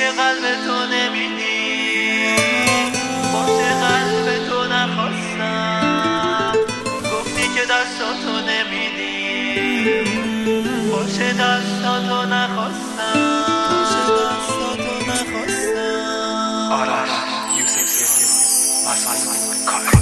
دیگه قلب تو نمیدی، باشه قلب تو نخواستم. گفتی که دستاتو نمیدی، باشه دستاتو نخواستم. آرش یوسفی مسئول کارش.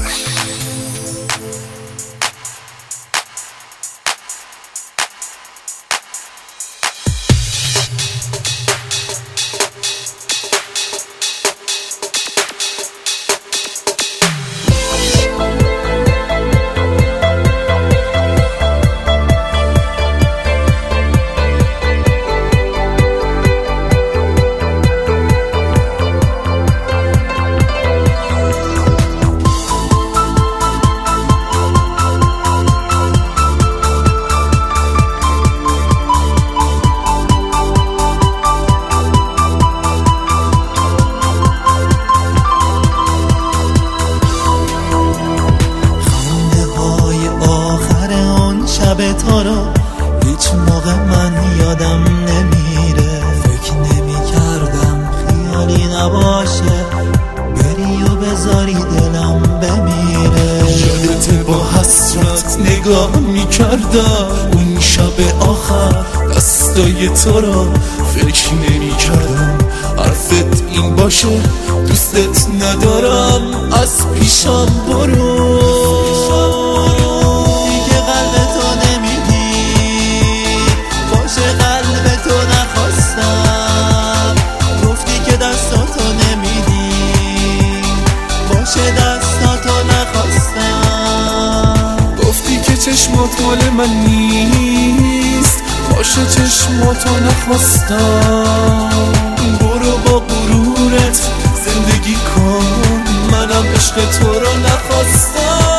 شب تو رو هیچ موقع من یادم نمیره، فکر نمی کردم خیالی نباشه بری و بذاری دلم بمیره. یادت با حسرت نگاه میکردم اون شب آخر دستای تو رو، فکر نمی کردم حرفت این باشه دوستت ندارم از پیشم برو. چشمات مال من نیست، باشه چشماتو نخواستم. برو با غرورت زندگی کن، منم عشق تو رو نخواستم.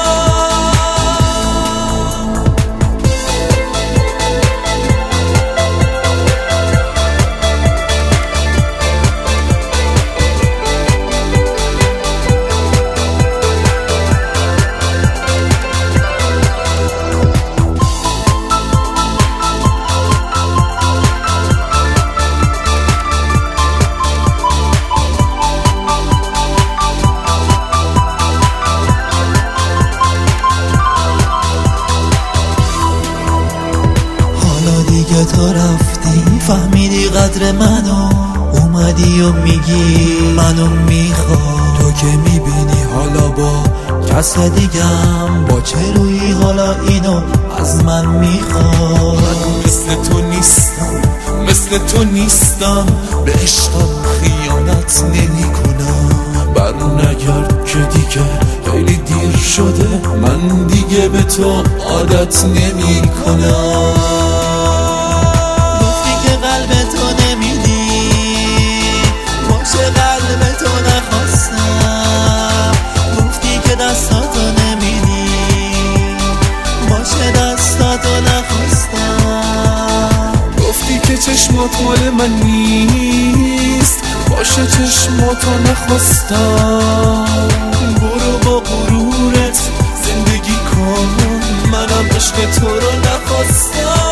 دیگه تو رفتی فهمیدی قدر منو، اومدی و میگی منو میخوای. تو که میبینی حالا با کس دیگم، با چه روی حالا اینو از من میخوای. من مثل تو نیستم، مثل تو نیستم، به عشقم خیانت نمی کنم. بر نگرد که دیگه خیلی دیر شده، من دیگه به تو عادت نمی کنم. چشمات مال من نیست، باشه چشماتو نخواستم. برو با غرورت زندگی کن، منم عشق تو رو نخواستم.